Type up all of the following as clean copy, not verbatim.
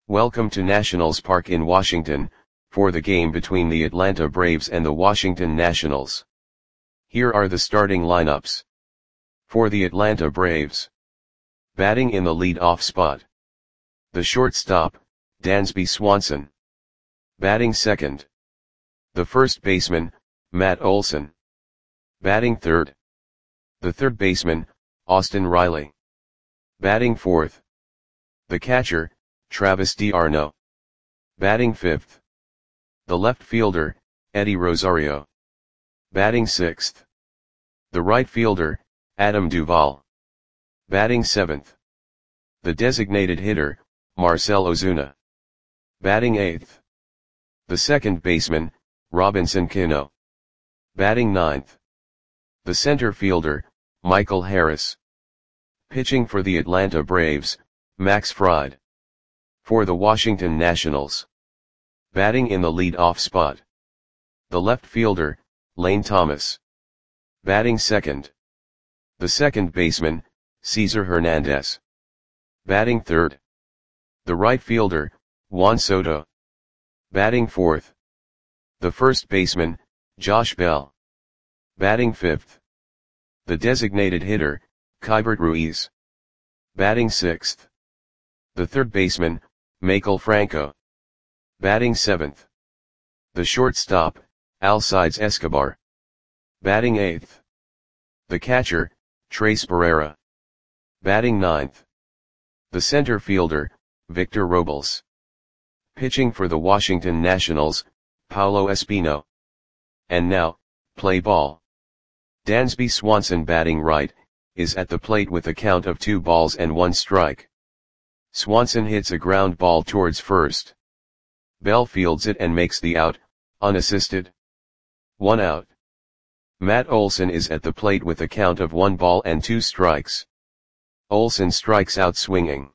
Welcome to Nationals Park in Washington, for the game between the Atlanta Braves and the Washington Nationals. Here are the starting lineups. For the Atlanta Braves. Batting in the lead-off spot. The shortstop, Dansby Swanson. Batting second. The first baseman, Matt Olson. Batting third. The third baseman, Austin Riley. Batting fourth. The catcher, Travis d'Arnaud. Batting fifth. The left fielder, Eddie Rosario. Batting sixth. The right fielder, Adam Duvall. Batting seventh. The designated hitter, Marcell Ozuna. Batting eighth. The second baseman, Robinson Cano. Batting ninth. The center fielder, Michael Harris. Pitching for the Atlanta Braves, Max Fried. For the Washington Nationals. Batting in the lead-off spot. The left fielder, Lane Thomas. Batting second. The second baseman, Cesar Hernandez. Batting third. The right fielder, Juan Soto. Batting fourth. The first baseman, Josh Bell. Batting fifth. The designated hitter, Keibert Ruiz. Batting sixth. The third baseman, Maikel Franco. Batting seventh. The shortstop, Alcides Escobar. Batting eighth. The catcher, Trace Barrera. Batting ninth. The center fielder, Victor Robles. Pitching for the Washington Nationals, Paulo Espino. And now, play ball. Dansby Swanson batting right, is at the plate with a count of 2 balls and 1 strike. Swanson hits a ground ball towards first. Bell fields it and makes the out, unassisted. 1 out. Matt Olson is at the plate with a count of 1 ball and 2 strikes. Olson strikes out swinging.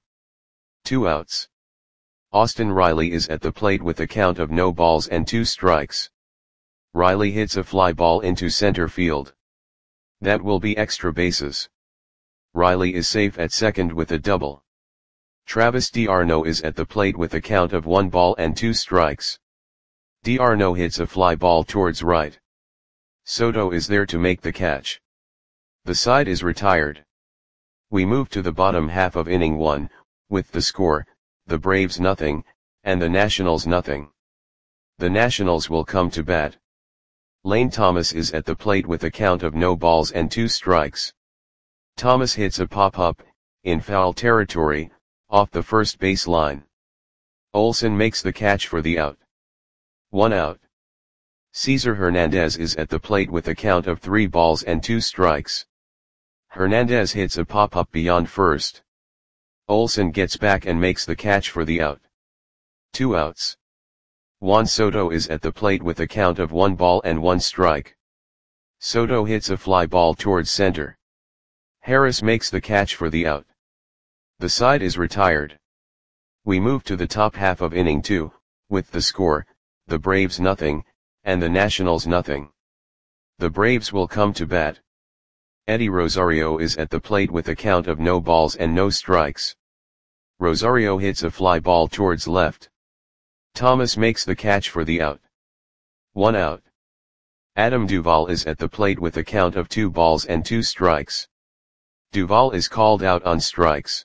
2 outs. Austin Riley is at the plate with a count of no balls and 2 strikes. Riley hits a fly ball into center field. That will be extra bases. Riley is safe at second with a double. Travis d'Arnaud is at the plate with a count of 1 ball and 2 strikes. d'Arnaud hits a fly ball towards right. Soto is there to make the catch. The side is retired. We move to the bottom half of inning 1, with the score, the Braves nothing, and the Nationals nothing. The Nationals will come to bat. Lane Thomas is at the plate with a count of no balls and 2 strikes. Thomas hits a pop-up, in foul territory, off the first base line. Olson makes the catch for the out. 1 out. Cesar Hernandez is at the plate with a count of 3 balls and 2 strikes. Hernandez hits a pop-up beyond first. Olson gets back and makes the catch for the out. 2 outs. Juan Soto is at the plate with a count of 1 ball and 1 strike. Soto hits a fly ball towards center. Harris makes the catch for the out. The side is retired. We move to the top half of inning 2, with the score, the Braves nothing, and the Nationals nothing. The Braves will come to bat. Eddie Rosario is at the plate with a count of no balls and no strikes. Rosario hits a fly ball towards left. Thomas makes the catch for the out. 1 out. Adam Duvall is at the plate with a count of 2 balls and 2 strikes. Duvall is called out on strikes.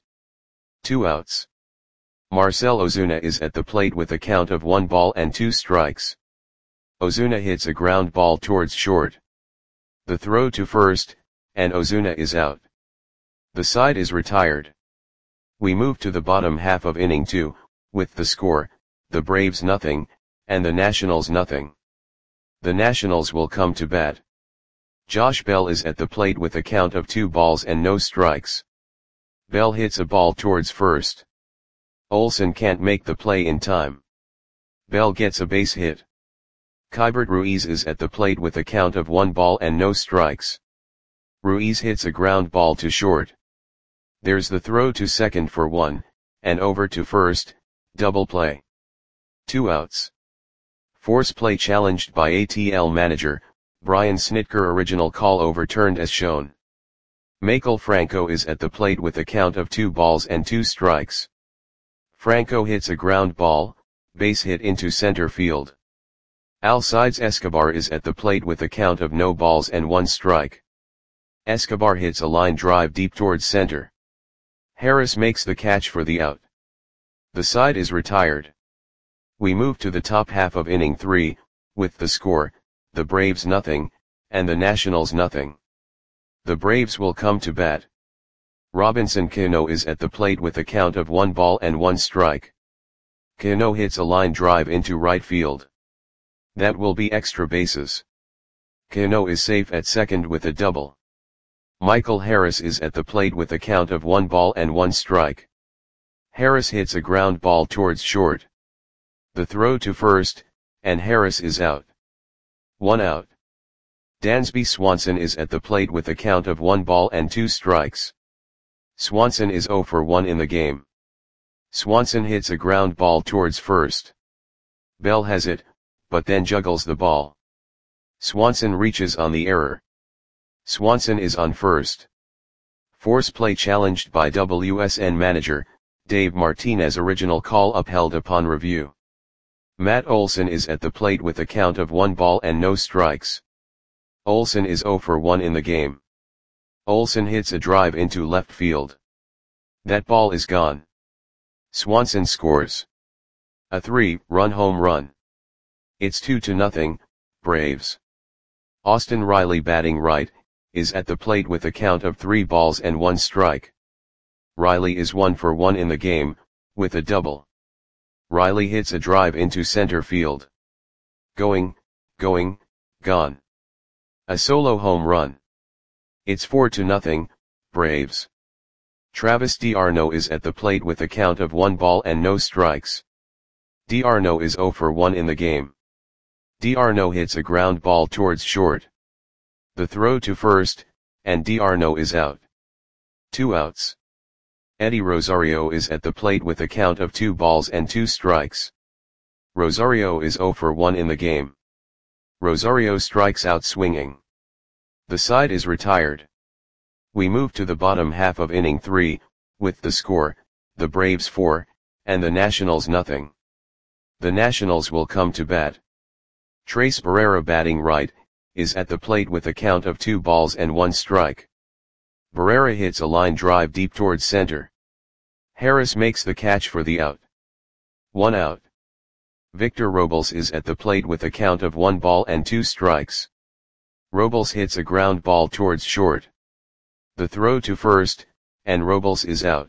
2 outs. Marcell Ozuna is at the plate with a count of 1 ball and 2 strikes. Ozuna hits a ground ball towards short. The throw to first, and Ozuna is out. The side is retired. We move to the bottom half of inning 2, with the score, the Braves nothing, and the Nationals nothing. The Nationals will come to bat. Josh Bell is at the plate with a count of 2 balls and no strikes. Bell hits a ball towards first. Olson can't make the play in time. Bell gets a base hit. Keibert Ruiz is at the plate with a count of 1 ball and no strikes. Ruiz hits a ground ball to short. There's the throw to second for 1, and over to first, double play. 2 outs. Force play challenged by ATL manager, Brian Snitker. Original call overturned as shown. Maikel Franco is at the plate with a count of 2 balls and 2 strikes. Franco hits a ground ball, base hit into center field. Alcides Escobar is at the plate with a count of no balls and 1 strike. Escobar hits a line drive deep towards center. Harris makes the catch for the out. The side is retired. We move to the top half of inning 3, with the score, the Braves nothing, and the Nationals nothing. The Braves will come to bat. Robinson Cano is at the plate with a count of 1 ball and 1 strike. Cano hits a line drive into right field. That will be extra bases. Cano is safe at second with a double. Michael Harris is at the plate with a count of 1 ball and 1 strike. Harris hits a ground ball towards short. The throw to first, and Harris is out. 1 out. Dansby Swanson is at the plate with a count of 1 ball and 2 strikes. Swanson is 0 for 1 in the game. Swanson hits a ground ball towards first. Bell has it, but then juggles the ball. Swanson reaches on the error. Swanson is on first. Force play challenged by WSN manager, Dave Martinez. Original call upheld upon review. Matt Olson is at the plate with a count of 1 ball and no strikes. Olson is 0 for 1 in the game. Olson hits a drive into left field. That ball is gone. Swanson scores a 3-run home run. It's 2-0, Braves. Austin Riley, batting right, is at the plate with a count of 3 balls and 1 strike. Riley is 1 for 1 in the game, with a double. Riley hits a drive into center field. Going, gone. A solo home run. It's 4-0, Braves. Travis d'Arnaud is at the plate with a count of 1 ball and no strikes. d'Arnaud is 0 for 1 in the game. d'Arnaud hits a ground ball towards short. The throw to first, and d'Arnaud is out. 2 outs. Eddie Rosario is at the plate with a count of 2 balls and 2 strikes. Rosario is 0 for 1 in the game. Rosario strikes out swinging. The side is retired. We move to the bottom half of inning 3, with the score, the Braves 4, and the Nationals nothing. The Nationals will come to bat. Trace Barrera, batting right, is at the plate with a count of 2 balls and 1 strike. Barrera hits a line drive deep towards center. Harris makes the catch for the out. 1 out. Victor Robles is at the plate with a count of 1 ball and 2 strikes. Robles hits a ground ball towards short. The throw to first, and Robles is out.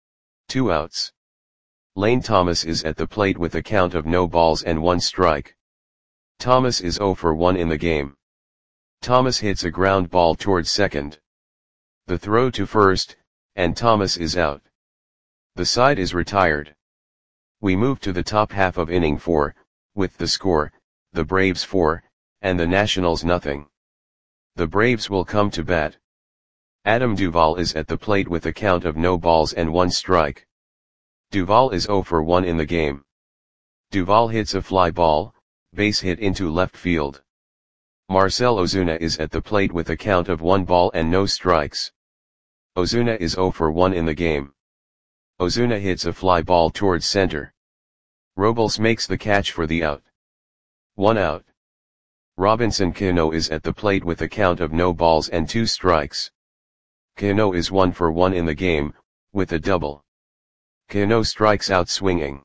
2 outs. Lane Thomas is at the plate with a count of no balls and 1 strike. Thomas is 0 for 1 in the game. Thomas hits a ground ball towards second. The throw to first, and Thomas is out. The side is retired. We move to the top half of inning 4, with the score, the Braves 4, and the Nationals nothing. The Braves will come to bat. Adam Duvall is at the plate with a count of no balls and 1 strike. Duvall is 0 for 1 in the game. Duvall hits a fly ball, base hit into left field. Marcell Ozuna is at the plate with a count of 1 ball and no strikes. Ozuna is 0 for 1 in the game. Ozuna hits a fly ball towards center. Robles makes the catch for the out. 1 out. Robinson Cano is at the plate with a count of no balls and 2 strikes. Cano is 1 for 1 in the game, with a double. Cano strikes out swinging.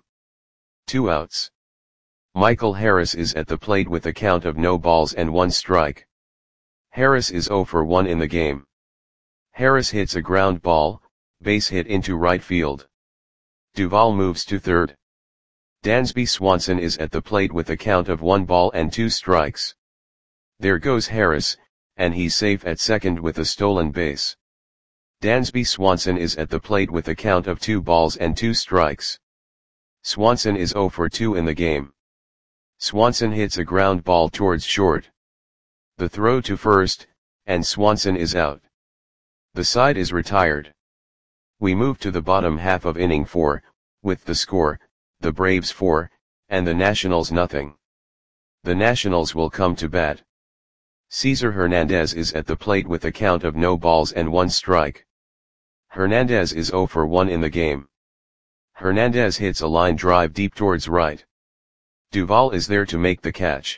2 outs. Michael Harris is at the plate with a count of no balls and 1 strike. Harris is 0 for 1 in the game. Harris hits a ground ball, base hit into right field. Duvall moves to third. Dansby Swanson is at the plate with a count of 1 ball and 2 strikes. There goes Harris, and he's safe at second with a stolen base. Dansby Swanson is at the plate with a count of 2 balls and 2 strikes. Swanson is 0 for 2 in the game. Swanson hits a ground ball towards short. The throw to first, and Swanson is out. The side is retired. We move to the bottom half of inning 4, with the score, the Braves 4, and the Nationals nothing. The Nationals will come to bat. Cesar Hernandez is at the plate with a count of no balls and 1 strike. Hernandez is 0 for 1 in the game. Hernandez hits a line drive deep towards right. Duvall is there to make the catch.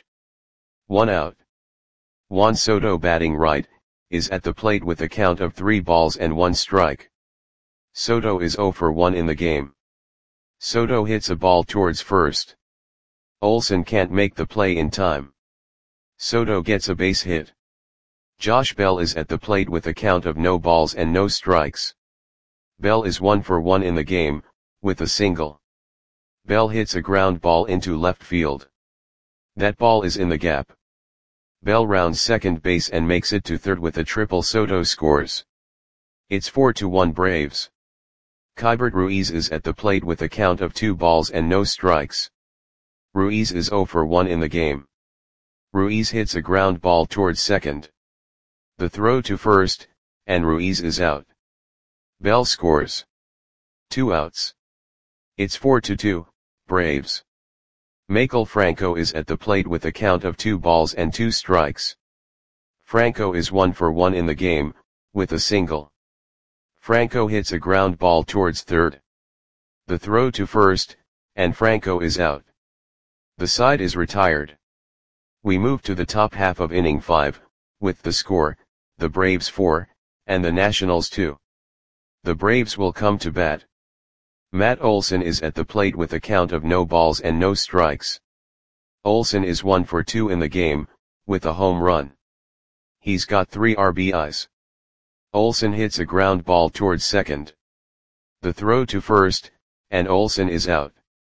1 out. Juan Soto batting right, is at the plate with a count of 3 balls and 1 strike. Soto is 0 for 1 in the game. Soto hits a ball towards first. Olson can't make the play in time. Soto gets a base hit. Josh Bell is at the plate with a count of no balls and no strikes. Bell is 1 for 1 in the game, with a single. Bell hits a ground ball into left field. That ball is in the gap. Bell rounds second base and makes it to third with a triple. Soto scores. It's 4-1 Braves. Keibert Ruiz is at the plate with a count of 2 balls and no strikes. Ruiz is 0 for 1 in the game. Ruiz hits a ground ball towards second. The throw to first, and Ruiz is out. Bell scores. 2 outs. It's 4-2, Braves. Maikel Franco is at the plate with a count of 2 balls and 2 strikes. Franco is 1 for 1 in the game, with a single. Franco hits a ground ball towards third. The throw to first, and Franco is out. The side is retired. We move to the top half of inning 5, with the score, the Braves 4, and the Nationals 2. The Braves will come to bat. Matt Olson is at the plate with a count of no balls and no strikes. Olson is 1 for 2 in the game, with a home run. He's got 3 RBIs. Olson hits a ground ball towards second. The throw to first, and Olson is out.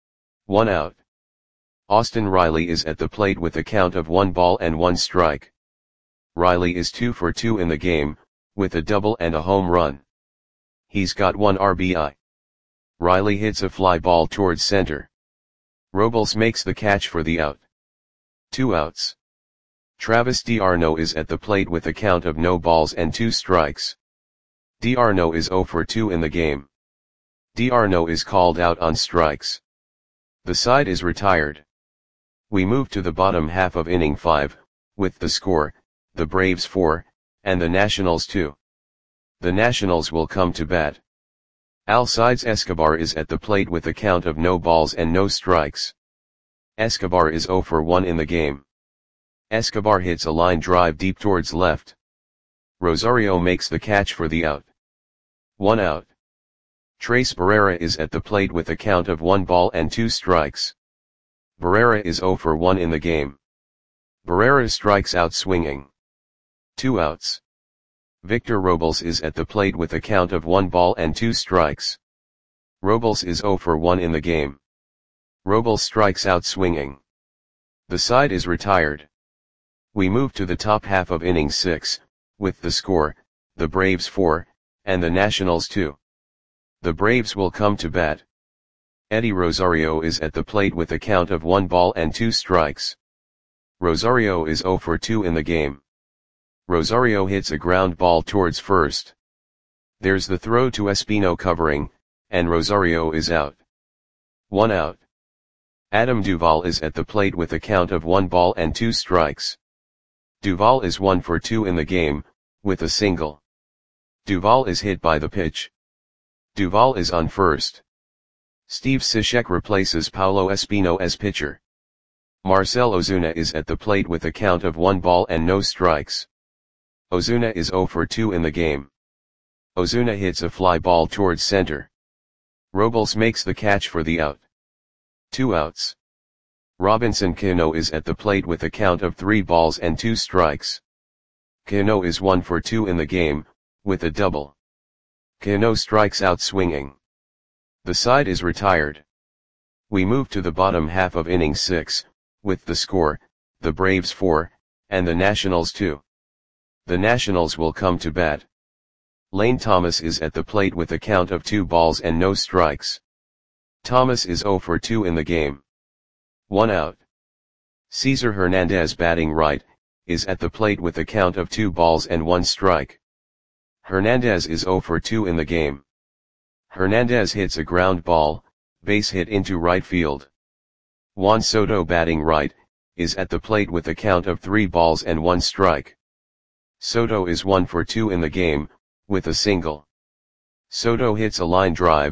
1 out. Austin Riley is at the plate with a count of 1 ball and 1 strike. Riley is 2 for 2 in the game, with a double and a home run. He's got 1 RBI. Riley hits a fly ball towards center. Robles makes the catch for the out. 2 outs. Travis d'Arnaud is at the plate with a count of no balls and 2 strikes. d'Arnaud is 0 for 2 in the game. d'Arnaud is called out on strikes. The side is retired. We move to the bottom half of inning 5, with the score, the Braves 4, and the Nationals 2. The Nationals will come to bat. Alcides Escobar is at the plate with a count of no balls and no strikes. Escobar is 0 for 1 in the game. Escobar hits a line drive deep towards left. Rosario makes the catch for the out. 1 out. Trace Barrera is at the plate with a count of 1 ball and 2 strikes. Barrera is 0 for 1 in the game. Barrera strikes out swinging. 2 outs. Victor Robles is at the plate with a count of 1 ball and 2 strikes. Robles is 0 for 1 in the game. Robles strikes out swinging. The side is retired. We move to the top half of inning 6, with the score, the Braves 4, and the Nationals 2. The Braves will come to bat. Eddie Rosario is at the plate with a count of 1 ball and 2 strikes. Rosario is 0 for 2 in the game. Rosario hits a ground ball towards first. There's the throw to Espino covering, and Rosario is out. 1 out. Adam Duvall is at the plate with a count of 1 ball and 2 strikes. Duvall is 1 for 2 in the game, with a single. Duvall is hit by the pitch. Duvall is on first. Steve Cishek replaces Paulo Espino as pitcher. Marcell Ozuna is at the plate with a count of 1 ball and no strikes. Ozuna is 0 for 2 in the game. Ozuna hits a fly ball towards center. Robles makes the catch for the out. 2 outs. Robinson Cano is at the plate with a count of 3 balls and 2 strikes. Cano is 1 for 2 in the game, with a double. Cano strikes out swinging. The side is retired. We move to the bottom half of inning 6, with the score, the Braves 4, and the Nationals 2. The Nationals will come to bat. Lane Thomas is at the plate with a count of 2 balls and no strikes. Thomas is 0 for 2 in the game. 1 out. Cesar Hernandez batting right, is at the plate with a count of 2 balls and 1 strike. Hernandez is 0 for 2 in the game. Hernandez hits a ground ball, base hit into right field. Juan Soto batting right, is at the plate with a count of 3 balls and 1 strike. Soto is 1 for 2 in the game, with a single. Soto hits a line drive,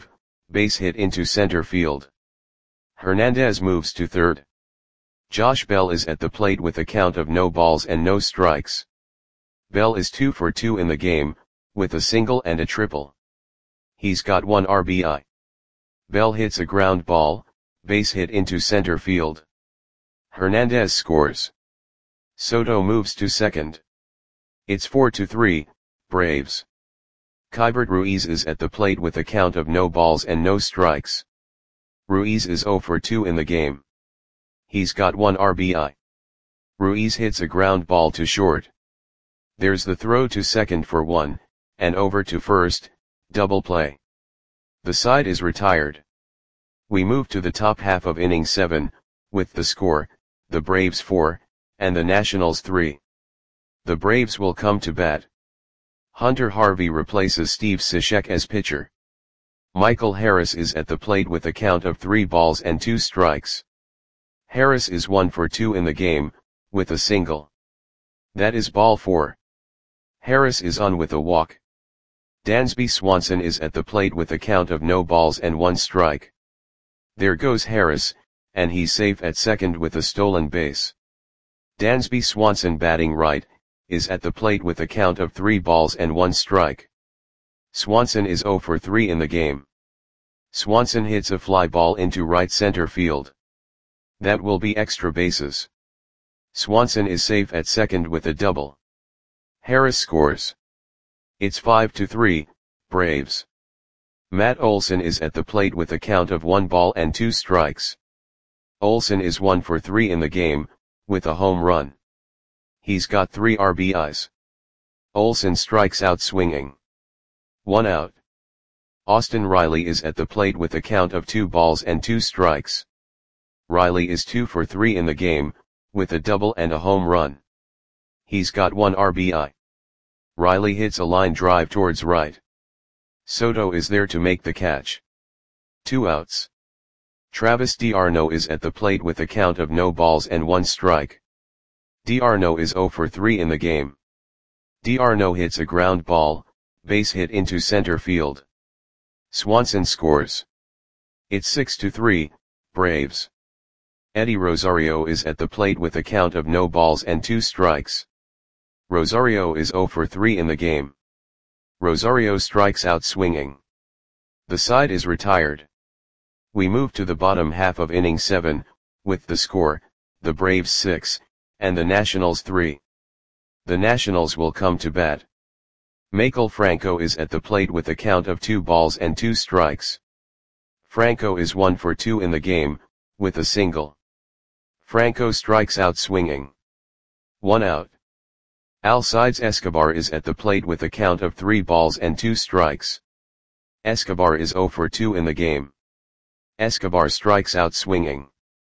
base hit into center field. Hernandez moves to third. Josh Bell is at the plate with a count of no balls and no strikes. Bell is 2 for 2 in the game, with a single and a triple. He's got 1 RBI. Bell hits a ground ball, base hit into center field. Hernandez scores. Soto moves to second. It's 4-3, Braves. Keibert Ruiz is at the plate with a count of no balls and no strikes. Ruiz is 0 for 2 in the game. He's got 1 RBI. Ruiz hits a ground ball to short. There's the throw to second for 1, and over to first, double play. The side is retired. We move to the top half of inning 7, with the score, the Braves 4, and the Nationals 3. The Braves will come to bat. Hunter Harvey replaces Steve Cishek as pitcher. Michael Harris is at the plate with a count of 3 balls and 2 strikes. Harris is 1 for 2 in the game, with a single. That is ball 4. Harris is on with a walk. Dansby Swanson is at the plate with a count of no balls and 1 strike. There goes Harris, and he's safe at second with a stolen base. Dansby Swanson, batting right, is at the plate with a count of 3 balls and 1 strike. Swanson is 0 for 3 in the game. Swanson hits a fly ball into right center field. That will be extra bases. Swanson is safe at second with a double. Harris scores. It's 5-3, Braves. Matt Olson is at the plate with a count of 1 ball and 2 strikes. Olson is 1 for 3 in the game, with a home run. He's got 3 RBIs. Olson strikes out swinging. 1 out. Austin Riley is at the plate with a count of 2 balls and 2 strikes. Riley is 2 for 3 in the game, with a double and a home run. He's got 1 RBI. Riley hits a line drive towards right. Soto is there to make the catch. 2 outs. Travis d'Arnaud is at the plate with a count of no balls and 1 strike. d'Arnaud is 0 for 3 in the game. d'Arnaud hits a ground ball, base hit into center field. Swanson scores. It's 6-3, Braves. Eddie Rosario is at the plate with a count of no balls and 2 strikes. Rosario is 0 for 3 in the game. Rosario strikes out swinging. The side is retired. We move to the bottom half of inning 7, with the score, the Braves 6, and the Nationals 3. The Nationals will come to bat. Maikel Franco is at the plate with a count of 2 balls and 2 strikes. Franco is 1 for 2 in the game, with a single. Franco strikes out swinging. 1 out. Alcides Escobar is at the plate with a count of 3 balls and 2 strikes. Escobar is 0 for 2 in the game. Escobar strikes out swinging.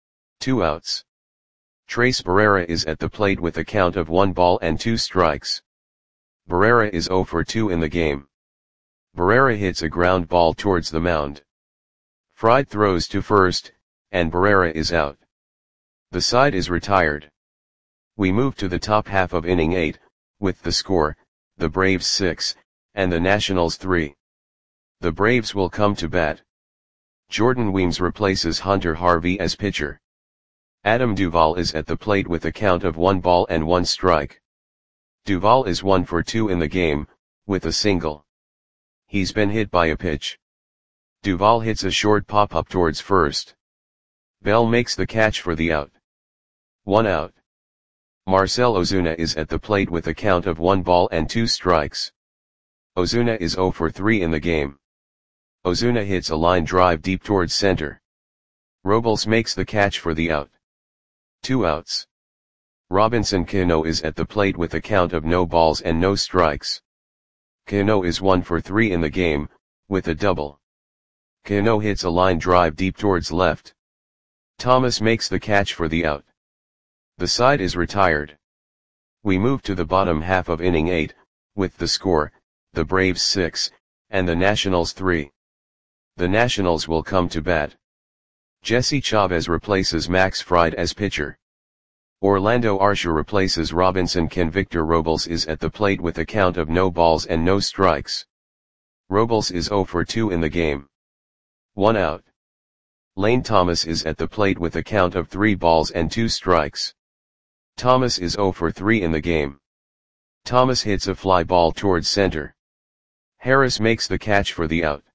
2 outs. Trace Barrera is at the plate with a count of 1 ball and 2 strikes. Barrera is 0 for 2 in the game. Barrera hits a ground ball towards the mound. Fried throws to first, and Barrera is out. The side is retired. We move to the top half of inning 8, with the score, the Braves 6, and the Nationals 3. The Braves will come to bat. Jordan Weems replaces Hunter Harvey as pitcher. Adam Duvall is at the plate with a count of 1 ball and 1 strike. Duvall is 1 for 2 in the game, with a single. He's been hit by a pitch. Duvall hits a short pop-up towards first. Bell makes the catch for the out. 1 out. Marcell Ozuna is at the plate with a count of 1 ball and 2 strikes. Ozuna is 0 for 3 in the game. Ozuna hits a line drive deep towards center. Robles makes the catch for the out. 2 outs. Robinson Cano is at the plate with a count of no balls and no strikes. Cano is 1 for 3 in the game, with a double. Cano hits a line drive deep towards left. Thomas makes the catch for the out. The side is retired. We move to the bottom half of inning 8, with the score, the Braves 6, and the Nationals 3. The Nationals will come to bat. Jesse Chavez replaces Max Fried as pitcher. Orlando Arcia replaces Robinson Cano. Victor Robles is at the plate with a count of no balls and no strikes. Robles is 0 for 2 in the game. 1 out. Lane Thomas is at the plate with a count of 3 balls and 2 strikes. Thomas is 0 for 3 in the game. Thomas hits a fly ball towards center. Harris makes the catch for the out.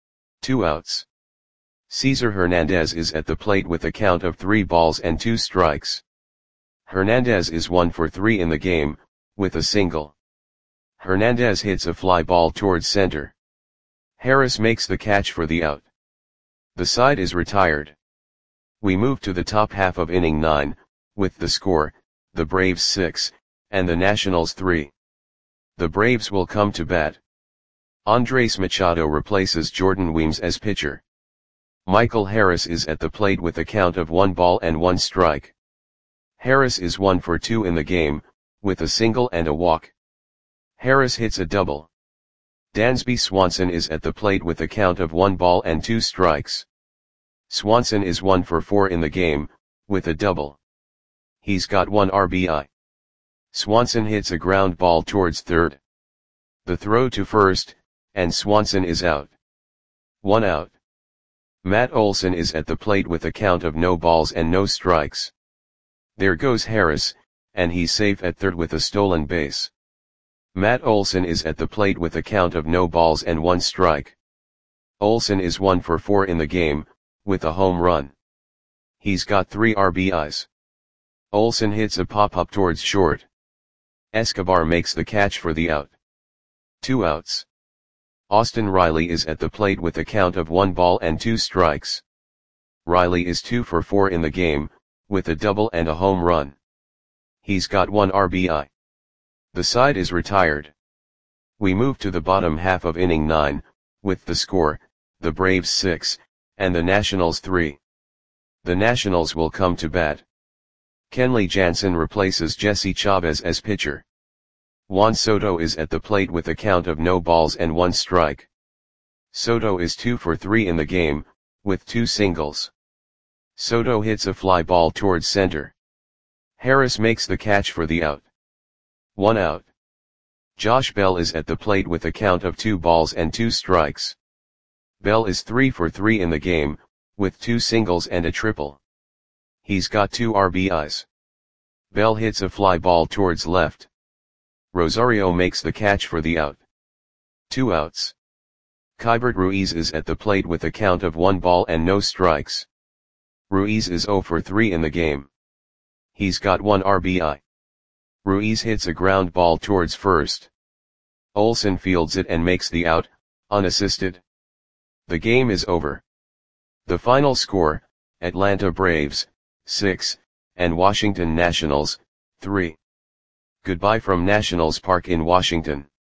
2 outs. Cesar Hernandez is at the plate with a count of 3 balls and 2 strikes. Hernandez is 1 for 3 in the game, with a single. Hernandez hits a fly ball towards center. Harris makes the catch for the out. The side is retired. We move to the top half of inning 9, with the score, the Braves 6, and the Nationals 3. The Braves will come to bat. Andres Machado replaces Jordan Weems as pitcher. Michael Harris is at the plate with a count of 1 ball and 1 strike. Harris is 1 for 2 in the game, with a single and a walk. Harris hits a double. Dansby Swanson is at the plate with a count of 1 ball and 2 strikes. Swanson is 1 for 4 in the game, with a double. He's got 1 RBI. Swanson hits a ground ball towards third. The throw to first, and Swanson is out. 1 out. Matt Olson is at the plate with a count of no balls and no strikes. There goes Harris, and he's safe at third with a stolen base. Matt Olson is at the plate with a count of no balls and 1 strike. Olson is 1 for 4 in the game, with a home run. He's got 3 RBIs. Olson hits a pop-up towards short. Escobar makes the catch for the out. 2 outs. Austin Riley is at the plate with a count of 1 ball and 2 strikes. Riley is 2 for 4 in the game, with a double and a home run. He's got 1 RBI. The side is retired. We move to the bottom half of inning 9, with the score, the Braves 6, and the Nationals 3. The Nationals will come to bat. Kenley Jansen replaces Jesse Chavez as pitcher. Juan Soto is at the plate with a count of no balls and 1 strike. Soto is 2 for 3 in the game, with 2 singles. Soto hits a fly ball towards center. Harris makes the catch for the out. 1 out. Josh Bell is at the plate with a count of 2 balls and 2 strikes. Bell is 3 for 3 in the game, with 2 singles and a triple. He's got 2 RBIs. Bell hits a fly ball towards left. Rosario makes the catch for the out. 2 outs. Keibert Ruiz is at the plate with a count of 1 ball and no strikes. Ruiz is 0 for 3 in the game. He's got 1 RBI. Ruiz hits a ground ball towards first. Olson fields it and makes the out, unassisted. The game is over. The final score, Atlanta Braves, 6, and Washington Nationals, 3. Goodbye from Nationals Park in Washington.